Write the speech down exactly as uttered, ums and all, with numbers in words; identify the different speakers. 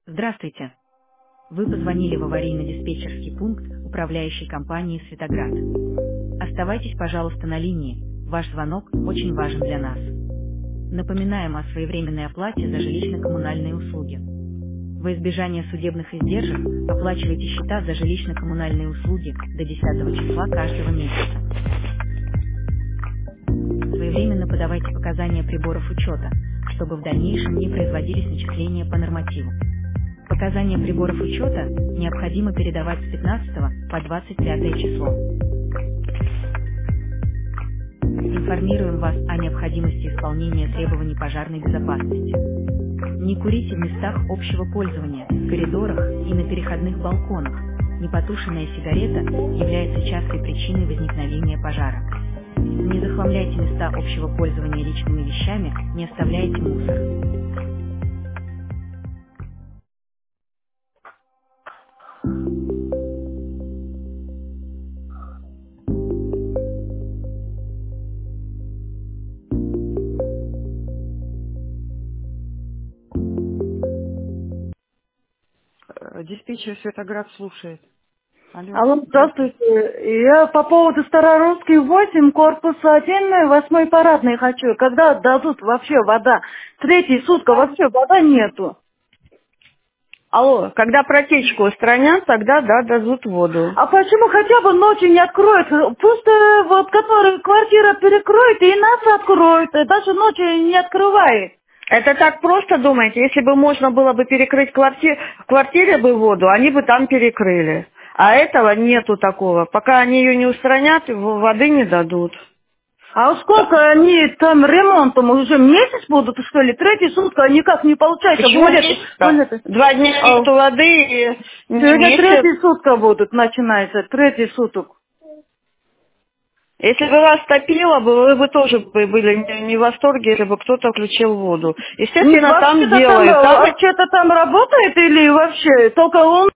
Speaker 1: Здравствуйте. Вы позвонили в аварийно-диспетчерский пункт управляющей компании «Светоград». Оставайтесь, пожалуйста, на линии. Ваш звонок очень важен для нас. Напоминаем о своевременной оплате за жилищно-коммунальные услуги. Во избежание судебных издержек оплачивайте счета за жилищно-коммунальные услуги до десятого числа каждого месяца. Своевременно подавайте показания приборов учета, чтобы в дальнейшем не производились начисления по нормативу. Показания приборов учета необходимо передавать с пятнадцатого по двадцать пятое число. Информируем вас о необходимости исполнения требований пожарной безопасности. Не курите в местах общего пользования, в коридорах и на переходных балконах. Непотушенная сигарета является частой причиной возникновения пожара. Не захламляйте места общего пользования личными вещами, не оставляйте мусор.
Speaker 2: Диспетчер Светоград слушает. Алло.
Speaker 3: Алло, здравствуйте. Я по поводу Старорусской восемь, корпус один, восьмой парадный хочу. Когда дадут вообще вода? Третья сутка вообще вода нету.
Speaker 2: Алло, когда протечку устранят, тогда, да, дадут воду.
Speaker 3: А почему хотя бы ночью не откроют? Просто вот, который квартира перекроет, и нас откроют, и даже ночью не открывает.
Speaker 2: Это так просто думаете? Если бы можно было бы перекрыть квартиру, в квартире бы воду, они бы там перекрыли. А этого нету такого. Пока они ее не устранят, воды не дадут.
Speaker 3: А сколько они там ремонтом? Уже месяц будут, что ли? Третья сутка никак не получается.
Speaker 2: Почему месяц? Два дня
Speaker 3: а,
Speaker 2: нету воды и
Speaker 3: месяц. Третья сутка будут, начинается. Третий суток.
Speaker 2: Если бы вас топило, вы бы тоже были не в восторге, если бы кто-то включил воду. Естественно, там делают.
Speaker 3: Там, там... А что-то там работает или вообще? Только он...